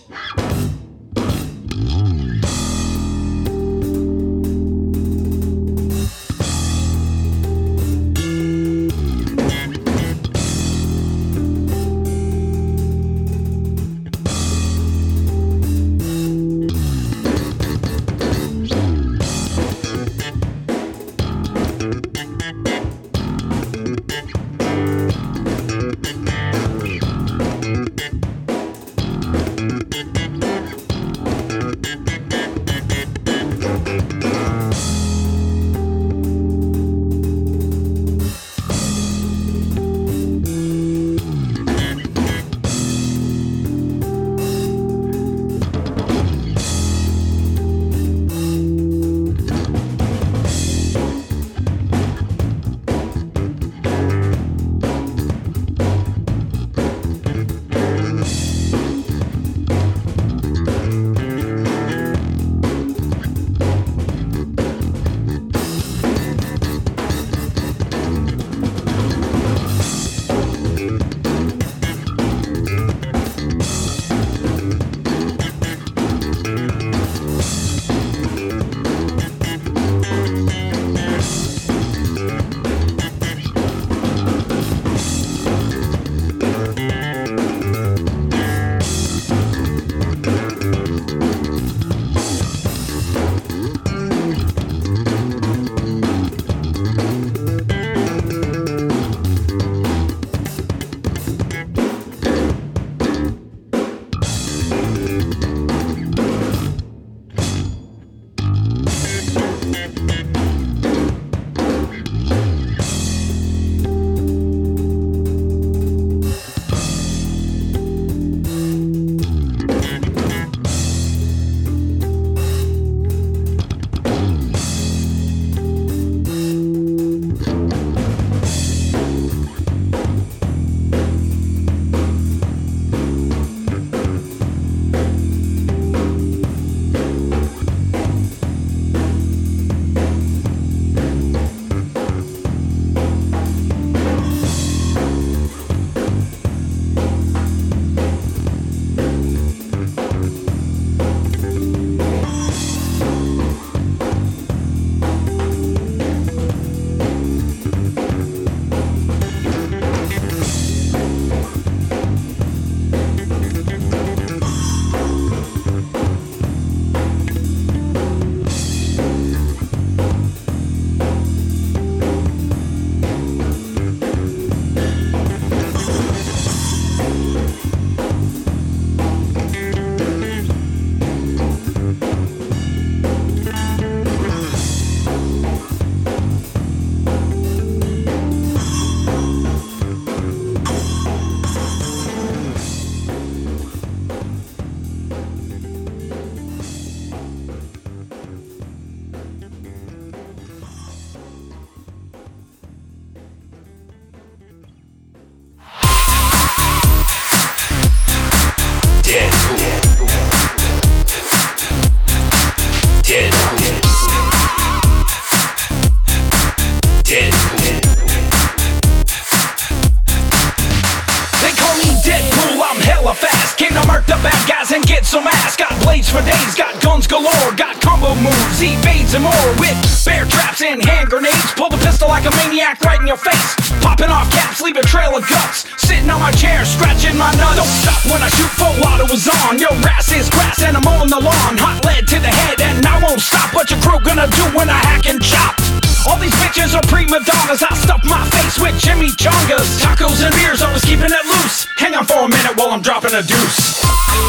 some ass. Got blades for days, got guns galore, got combo moves, evades and more. With bear traps and hand grenades, pull the pistol like a maniac right in your face. Popping off caps, leave a trail of guts. Sitting on my chair, scratching my nuts. Don't stop when I shoot, full auto is on. Your ass is grass and I'm mowing the lawn. Hot lead to the head and I won't stop. What your crew gonna do when I hack and chop? All these bitches are prima donnas. I stuff my face with chimichangas. Tacos and beers, always keeping it loose. Hang on for a minute while I'm dropping a deuce.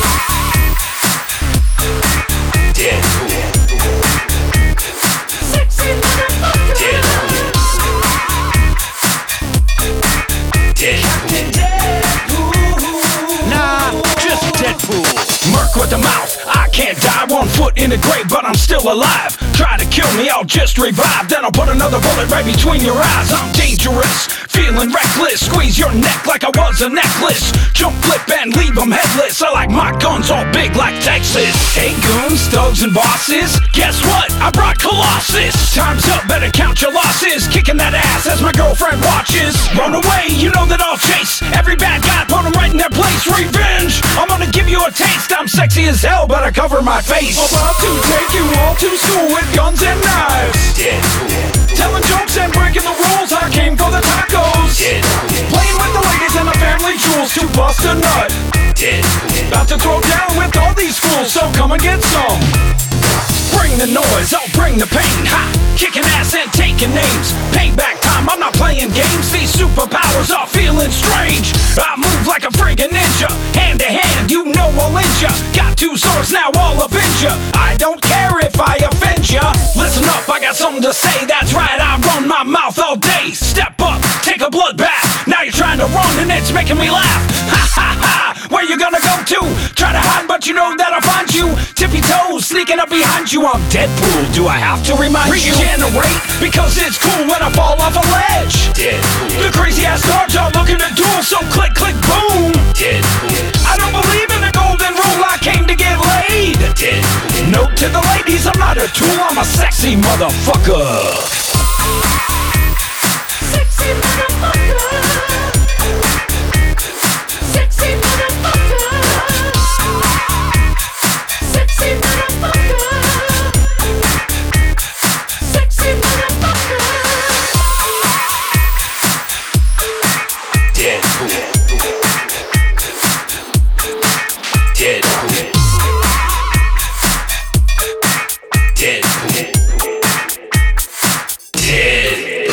Deadpool. Sexy motherfucker. Deadpool. Deadpool. Nah, just Deadpool. Merc with the mouth. I can't die, 1 foot in the grave, but I'm still alive. Try to kill me, I'll just revive. Then I'll put another bullet right between your eyes. I'm dangerous, feeling reckless. Squeeze your neck like I was a necklace. Jump, flip, and leave them headless. I like my guns all big like Texas. Hey goons, thugs, and bosses, guess what? I brought Colossus. Time's up, better count your losses. Kicking that ass as my girlfriend watches. Run away, you know that I'll chase every bad guy, put them right in their place. Revenge, I'm gonna give you a taste. I'm sexy as hell, but I cover my face. About to take you all to school with guns and knives. Deadpool. Telling jokes and breaking the rules. I came for the tacos. Deadpool. Playing with the ladies and the family jewels to bust a nut. Deadpool. About to throw down with all these fools, so come and get some. Bring the noise, I'll bring the pain. Ha! Kicking ass and taking names. Payback time, I'm not playing games. These superpowers are feeling strange. I move like a friggin' ninja. Hand to hand, you know I'll end ya. Got two swords, now I'll avenge ya. I don't care if I offend ya. Listen up, I got something to say. That's right, I run my mouth all day. Step up, take a bloodbath. Now you're trying to run and it's making me laugh. Ha ha ha! Where you gonna go to? Try to hide, but you know that I'll find you. Tippy toes, sneaking up behind you. I'm Deadpool, do I have to remind you? Regenerate, because it's cool when I fall off a ledge. Deadpool. The crazy ass guards are looking to duel, so click, click, boom. Deadpool. I don't believe in the golden rule, I came to get laid. Deadpool. Note to the ladies, I'm not a tool, I'm a sexy motherfucker. Sexy motherfucker. Sexy motherfucker. Sexy motherfucker. Sexy motherfucker. Deadpool. Deadpool. Deadpool. Deadpool.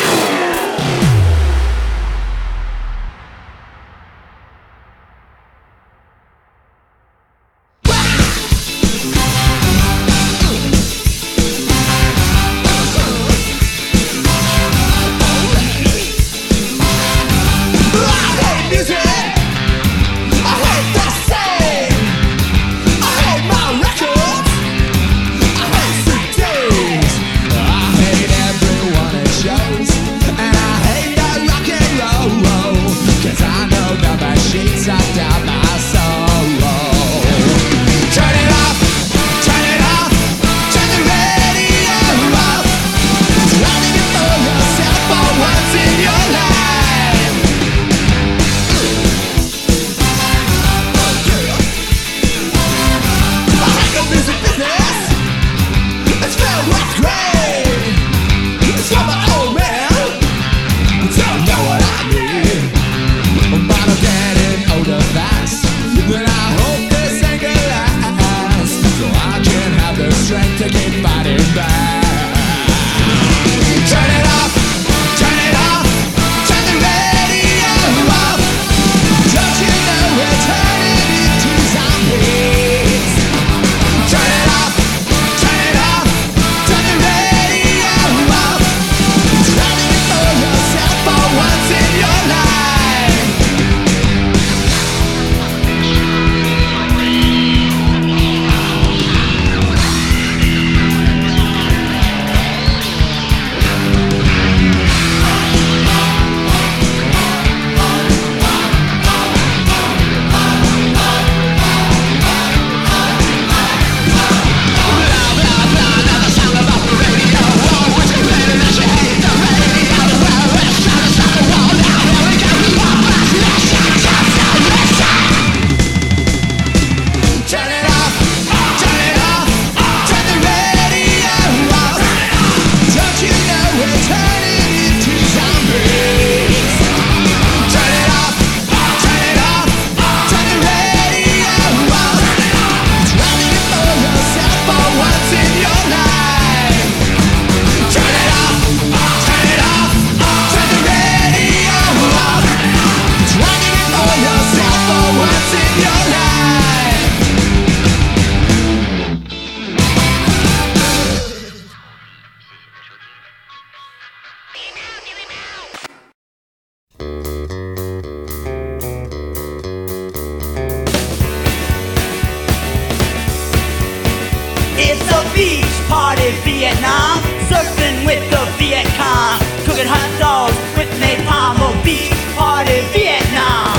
Vietnam, surfing with the Viet Cong, cooking hot dogs with napalm. A beach party, Vietnam.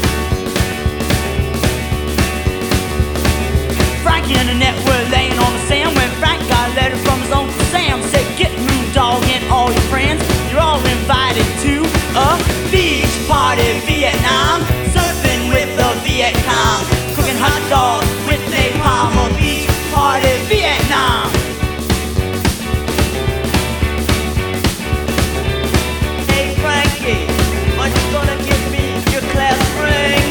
Frankie and Annette were laying on the sand when Frank got a letter from his Uncle Sam. Said, get Moon Dog and all your friends, you're all invited to a beach party, Vietnam, surfing with the Viet Cong, cooking hot dogs with napalm on beach party Vietnam. Hey Frankie, what you gonna give me your class ring?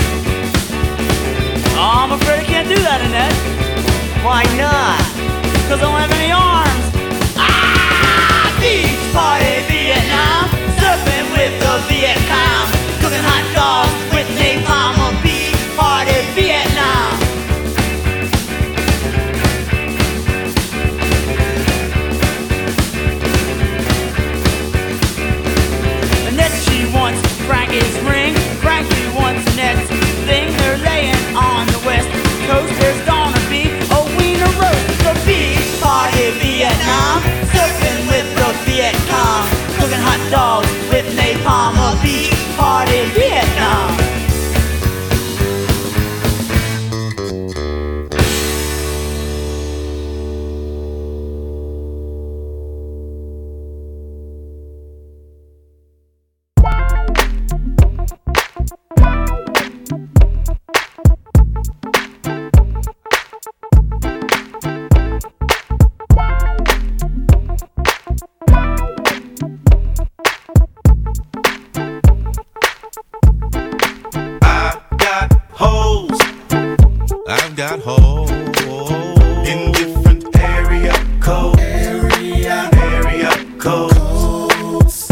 Oh, I'm afraid I can't do that, Annette. Why not? Cause I don't have any arms. Beach party Vietnam, surfing with the Viet Cong, cooking hot dogs with napalm on beach party Vietnam. Annette, she wants Frankie's ring, Frankie wants Annette's thing. They're laying on the west coast, there's gonna be a wiener roast. The beach party Vietnam, surfing with the Viet Cong, cooking hot dogs with napalm on beach party Vietnam. I've got holes in different area codes. Area codes.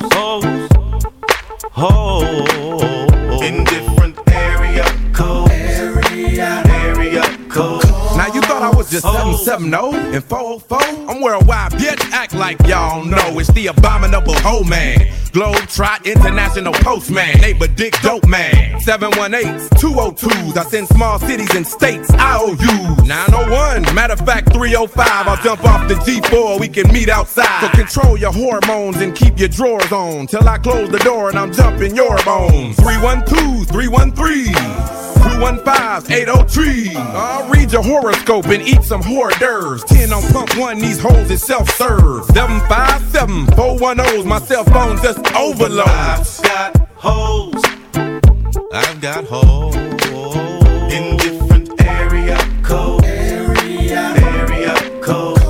Holes in different area codes. Area codes. Now you thought I was just 770 and 404? I'm worldwide, bitch. Act like y'all know it's the abominable hoe man. Globetrot International Postman, neighbor Dick Dope Man. 718s, 202s. I send small cities and states IOUs. 901, matter of fact 305. I'll jump off the G4, we can meet outside. So control your hormones and keep your drawers on till I close the door and I'm jumping your bones. 312s, 313s. 215s, 803. I'll read your horoscope and eat some hors d'oeuvres. 10 on pump 1, these hoes is self-serve. 757, 410s, my cell phone just overload. I've got holes. I've got holes in different area codes. Area codes.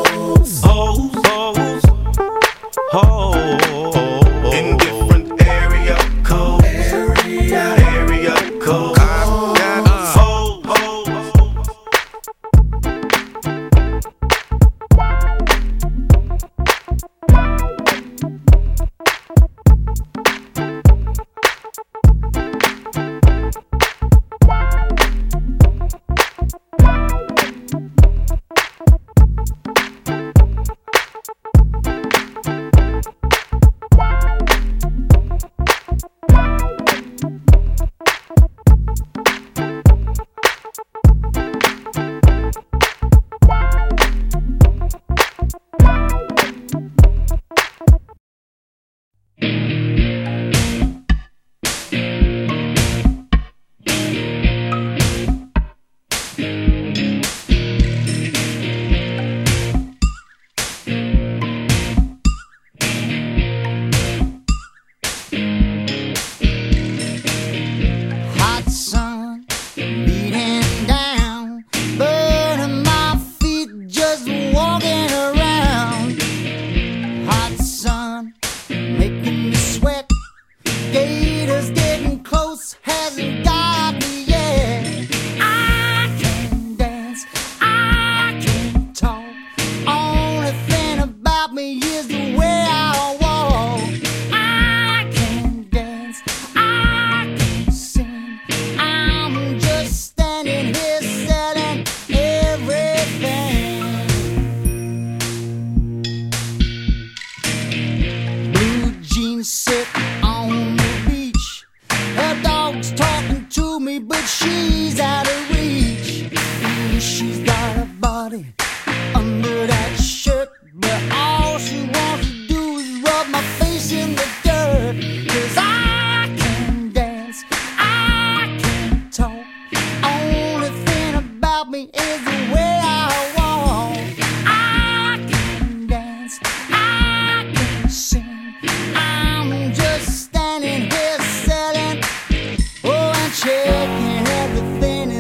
Holes in different area codes. Area codes. Checking everything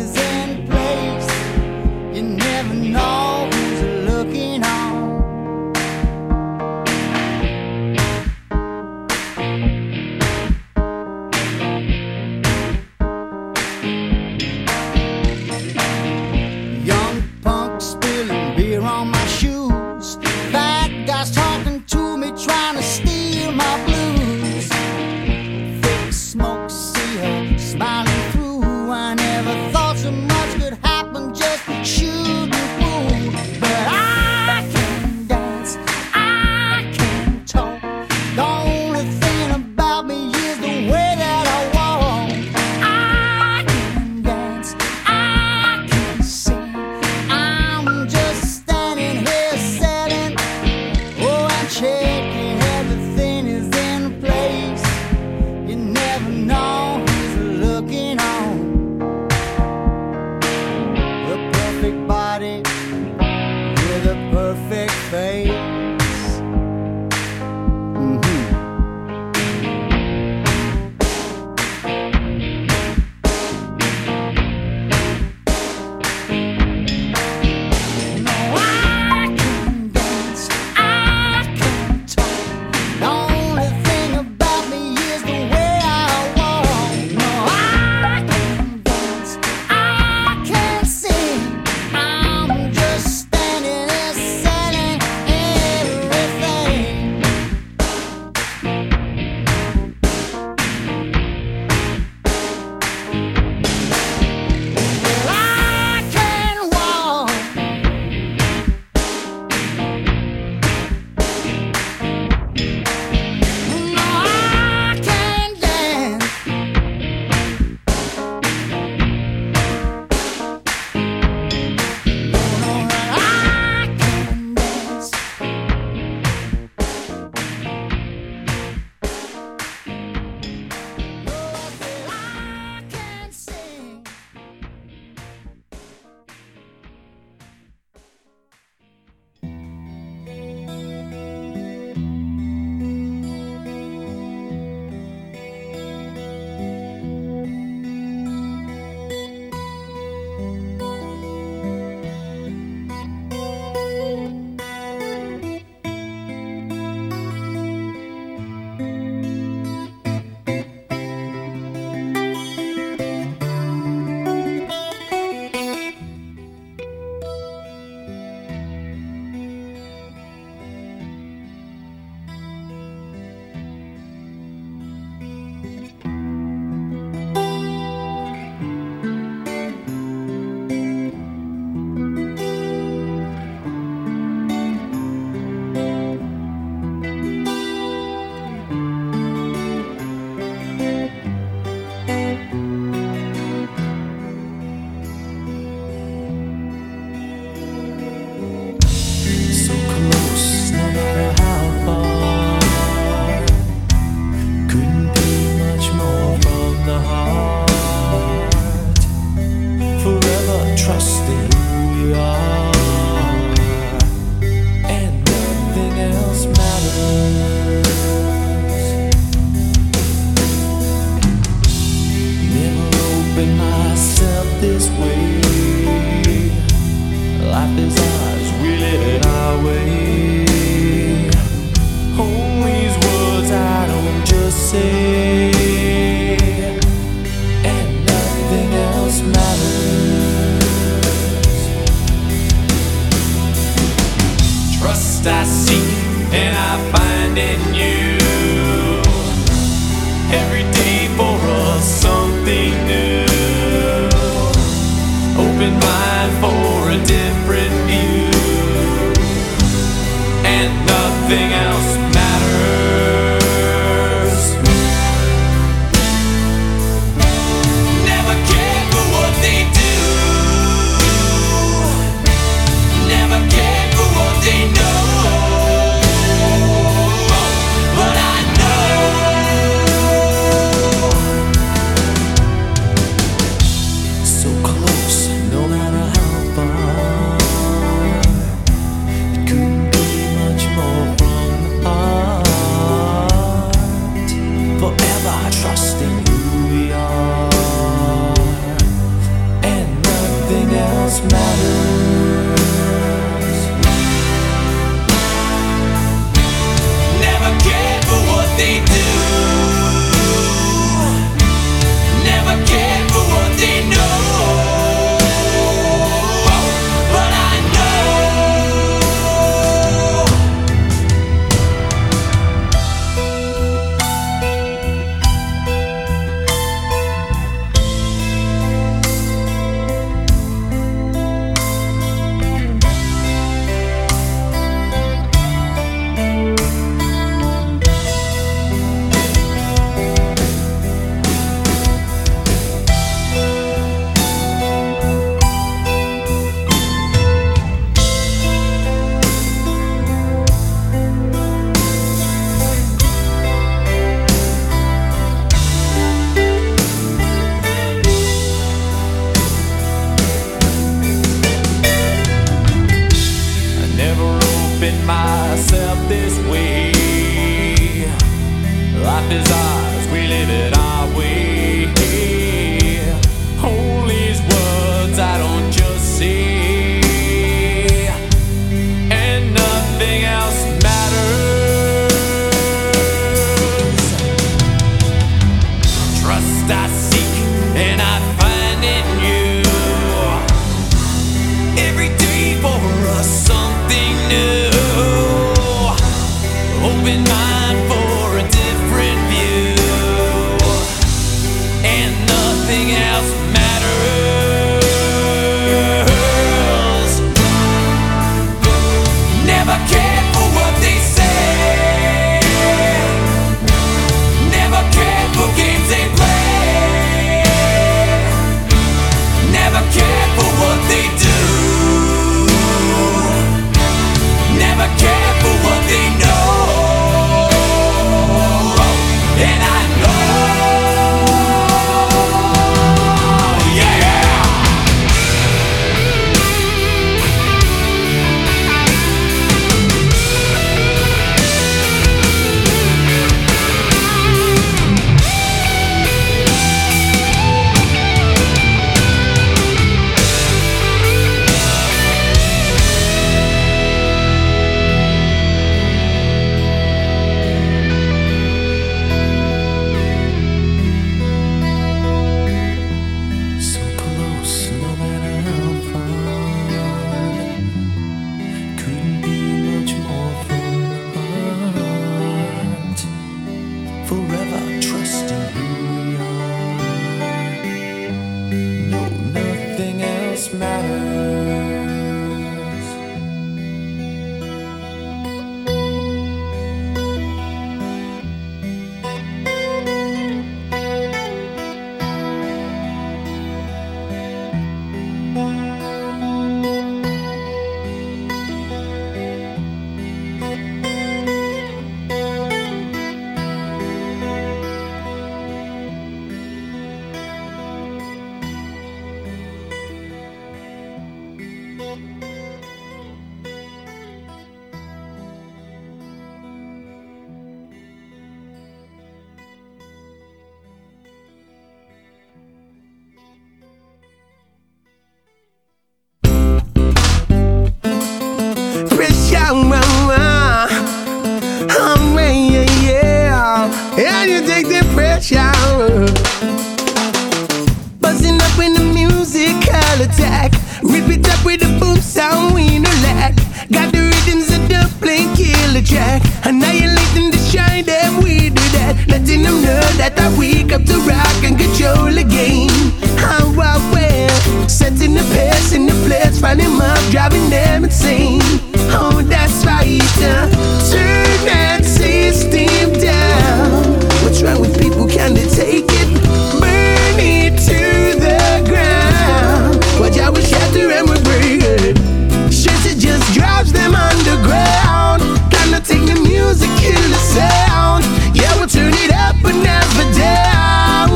musical attack. Rip it up with a boom sound, we no lack. Got the rhythms of the plain killer track. Annihilating the shine, them we do that. Letting them know that I wake up to rock and control the game. How I wear, setting the pace in the place, finding them up, driving them insane. Oh, that's right, turn that system down. What's wrong with people, can they take it? Burn it to the ground. Watch how we shatter and we break it. Shit, it just drops them underground. Gonna take the music, kill the sound. Yeah, we'll turn it up but never down.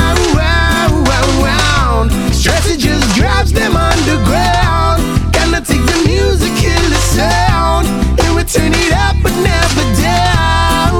Stress, it just drops them underground. Gonna take the music, kill the sound. And we'll turn it up but never down.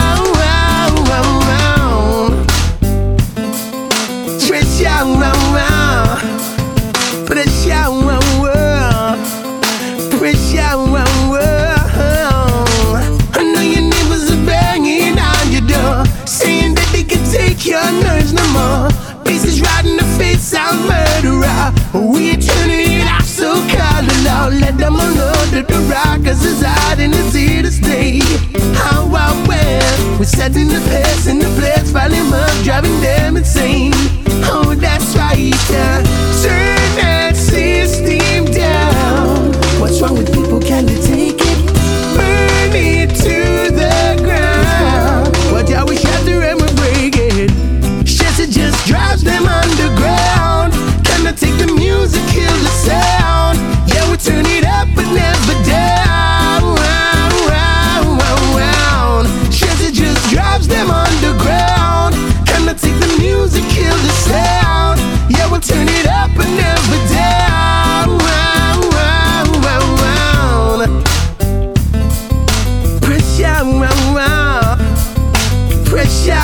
I know your neighbors are banging on your door, saying that they can take your nerves no more. Pieces right in the face, sound murderer. We turning it off, so call it out. Let them all know that the rockers is out and it's here to stay. How I wear, we're setting the pace in the place, filing up, driving them insane. Oh, that's right, turn that system down. What's wrong with people, can they take it? Burn it to the ground. Watch how we shatter and we break it. Shit, it just drives them underground. Can I take the music, kill the sound? Yeah, we turn it up but never down. Shit, it just drives them underground. Can I take the music, kill the sound? Yeah, we'll turn it up but never down. Pressure,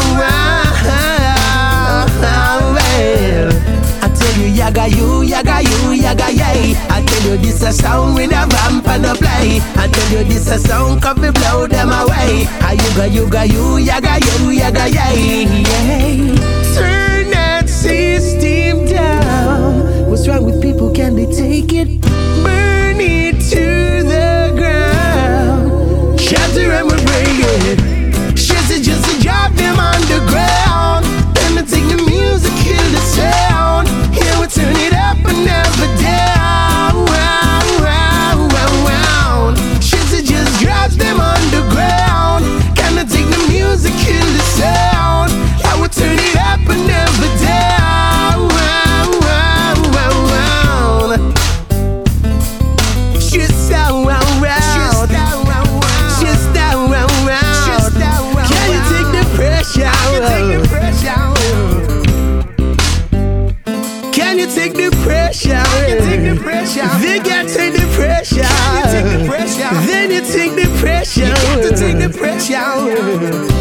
I tell you, yaga you, yaga you, yaga yay. I tell you, this a sound with a vamp and a play. I tell you, this a sound come to blow them away. You yaga you, yaga yay. Turn that system down. What's wrong with people, can they take it? Burn it to the ground. Shatter and we break it. Shit, it just to drop them underground. Then I take the music, kill the sound. Here we turn it up and never down. Shit, it just drops them underground. Can I take the music, kill the sound? I will turn it up and never down. Just down, can you take the pressure? Can you take the pressure? They got to take the pressure. Then you take the pressure. You got to take the pressure.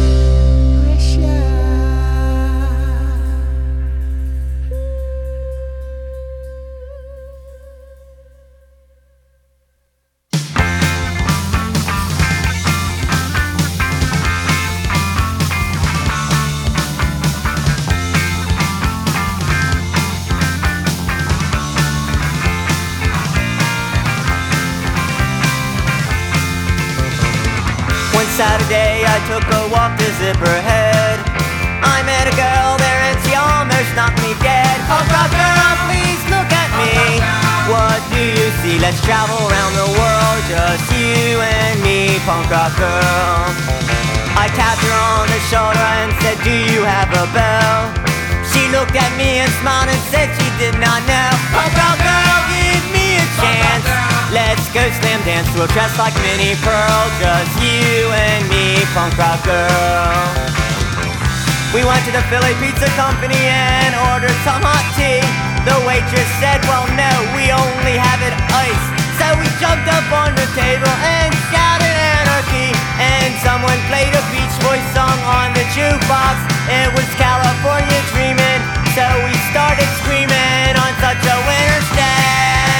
Saturday I took a walk to Zipperhead. I met a girl there and she almost knocked me dead. Punk rock girl, please look at me. What do you see? Let's travel around the world, just you and me, punk rock girl. I tapped her on the shoulder and said, do you have a bell? She looked at me and smiled and said she did not know. Punk rock girl, give me a chance. Let's go slam dance to a dress like Minnie Pearl, just you and me, punk rock girl. We went to the Philly Pizza Company and ordered some hot tea. The waitress said, well no, we only have it iced. So we jumped up on the table and shouted anarchy. And someone played a Beach Boys song on the jukebox. It was California Dreamin', so we started screaming on such a winter's day.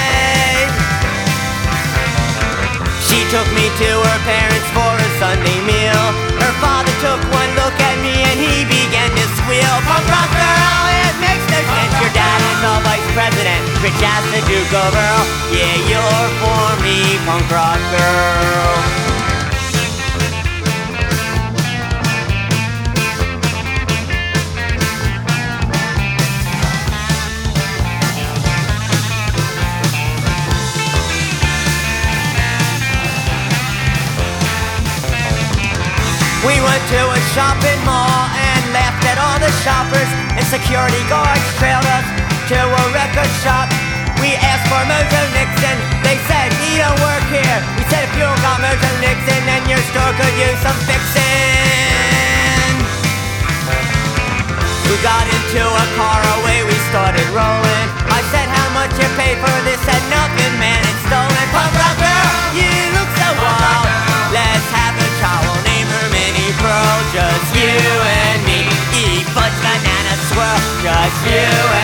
She took me to her parents for a Sunday meal. Her father took one look at me and he began to squeal. Punk rock girl, it makes no sense. Your dad is rich as the Duke of Earl. Yeah, you're for me, punk rock girl. We went to a shopping mall and laughed at all the shoppers, and security guards trailed us to a record shop. We asked for Mojo Nixon, they said he don't work here. We said if you don't got Mojo Nixon, then your store could use some fixing. We got into a car, away we started rolling. I said how much you paid for this, said nothing, man, it's stolen. Punk rock girl, you look so wild, let's have a chow, we'll name her Minnie Pearl. Just you and me, eat fudge, banana, swirl, just you